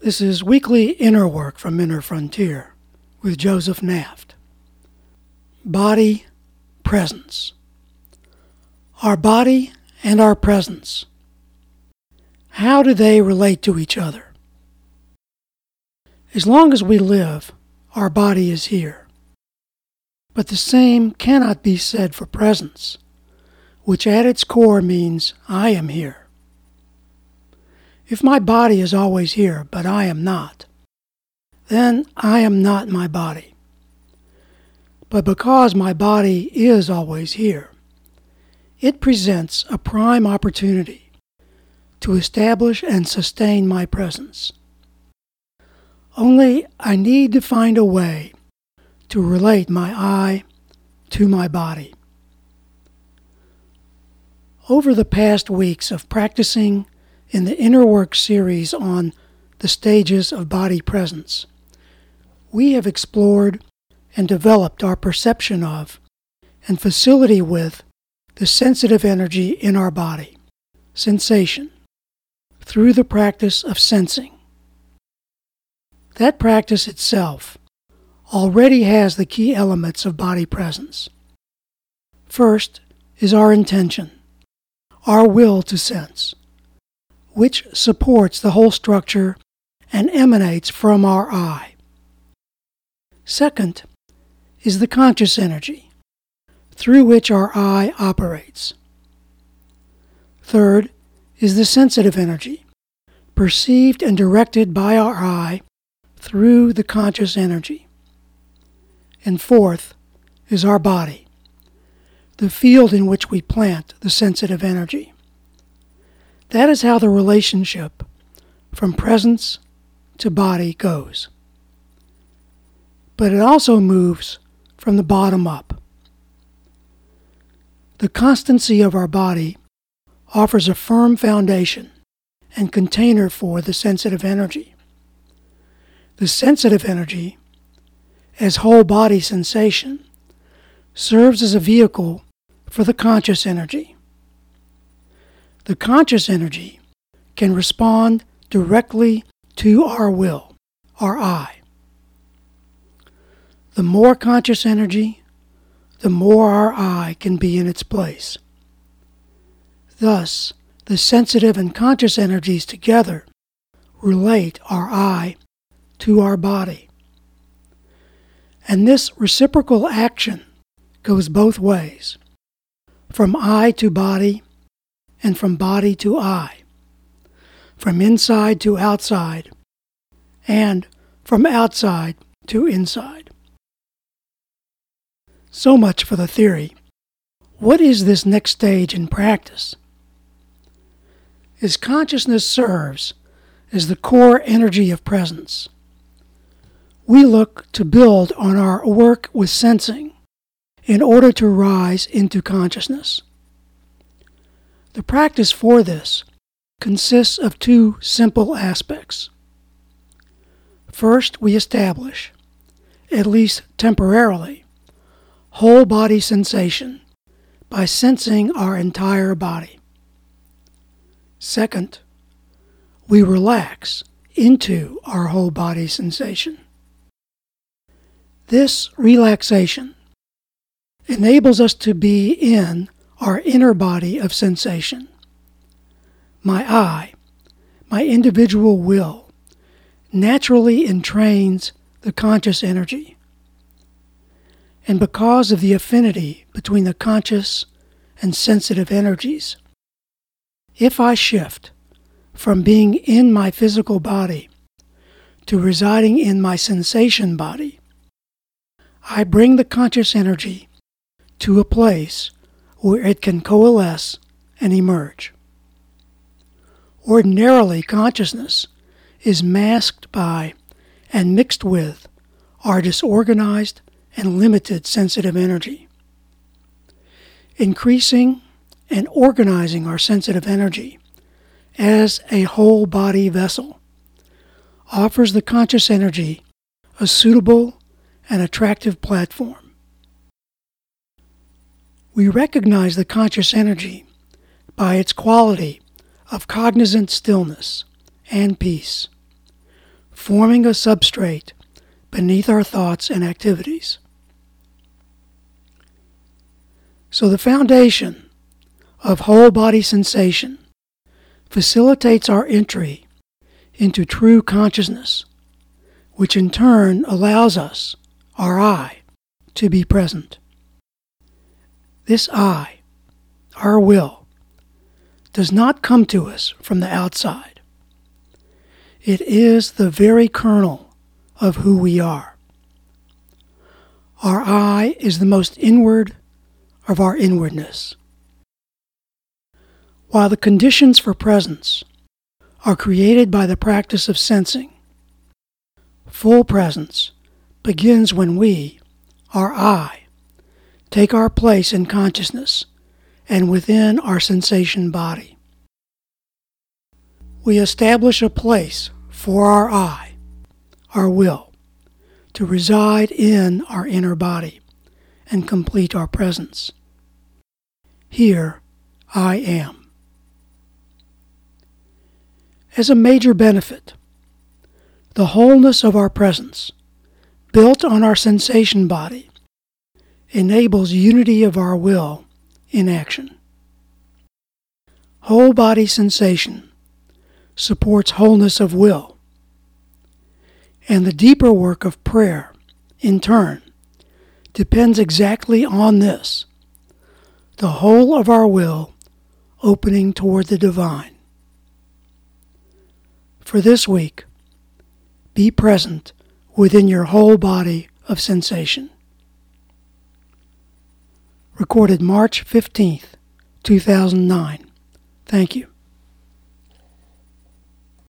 This is weekly inner work from Inner Frontier with Joseph Naft. Body presence. Our body and our presence. How do they relate to each other? As long as we live, our body is here. But the same cannot be said for presence, which at its core means I am here. If my body is always here, but I am not, then I am not my body. But because my body is always here, it presents a prime opportunity to establish and sustain my presence. Only I need to find a way to relate my I to my body. Over the past weeks of practicing in the Inner Work series on the stages of body presence, we have explored and developed our perception of and facility with the sensitive energy in our body, sensation, through the practice of sensing. That practice itself already has the key elements of body presence. First is our intention, our will to sense, which supports the whole structure and emanates from our I. Second is the conscious energy, through which our I operates. Third is the sensitive energy, perceived and directed by our I through the conscious energy. And fourth is our body, the field in which we plant the sensitive energy. That is how the relationship from presence to body goes. But it also moves from the bottom up. The constancy of our body offers a firm foundation and container for the sensitive energy. The sensitive energy, as whole body sensation, serves as a vehicle for the conscious energy. The conscious energy can respond directly to our will, our I. The more conscious energy, the more our I can be in its place. Thus, the sensitive and conscious energies together relate our I to our body. And this reciprocal action goes both ways, from I to body and from body to I, from inside to outside, and from outside to inside. So much for the theory. What is this next stage in practice? As consciousness serves as the core energy of presence, we look to build on our work with sensing in order to rise into consciousness. The practice for this consists of two simple aspects. First, we establish, at least temporarily, whole body sensation by sensing our entire body. Second, we relax into our whole body sensation. This relaxation enables us to be in our inner body of sensation. My I, my individual will, naturally entrains the conscious energy. And because of the affinity between the conscious and sensitive energies, if I shift from being in my physical body to residing in my sensation body, I bring the conscious energy to a place where it can coalesce and emerge. Ordinarily, consciousness is masked by and mixed with our disorganized and limited sensitive energy. Increasing and organizing our sensitive energy as a whole body vessel offers the conscious energy a suitable and attractive platform. We recognize the conscious energy by its quality of cognizant stillness and peace, forming a substrate beneath our thoughts and activities. So the foundation of whole body sensation facilitates our entry into true consciousness, which in turn allows us, our I, to be present. This I, our will, does not come to us from the outside. It is the very kernel of who we are. Our I is the most inward of our inwardness. While the conditions for presence are created by the practice of sensing, full presence begins when we, our I, take our place in consciousness and within our sensation body. We establish a place for our I, our will, to reside in our inner body and complete our presence. Here I am. As a major benefit, the wholeness of our presence, built on our sensation body, enables unity of our will in action. Whole body sensation supports wholeness of will, and the deeper work of prayer, in turn, depends exactly on this, the whole of our will opening toward the divine. For this week, be present within your whole body of sensation. Recorded March 15th, 2009. Thank you.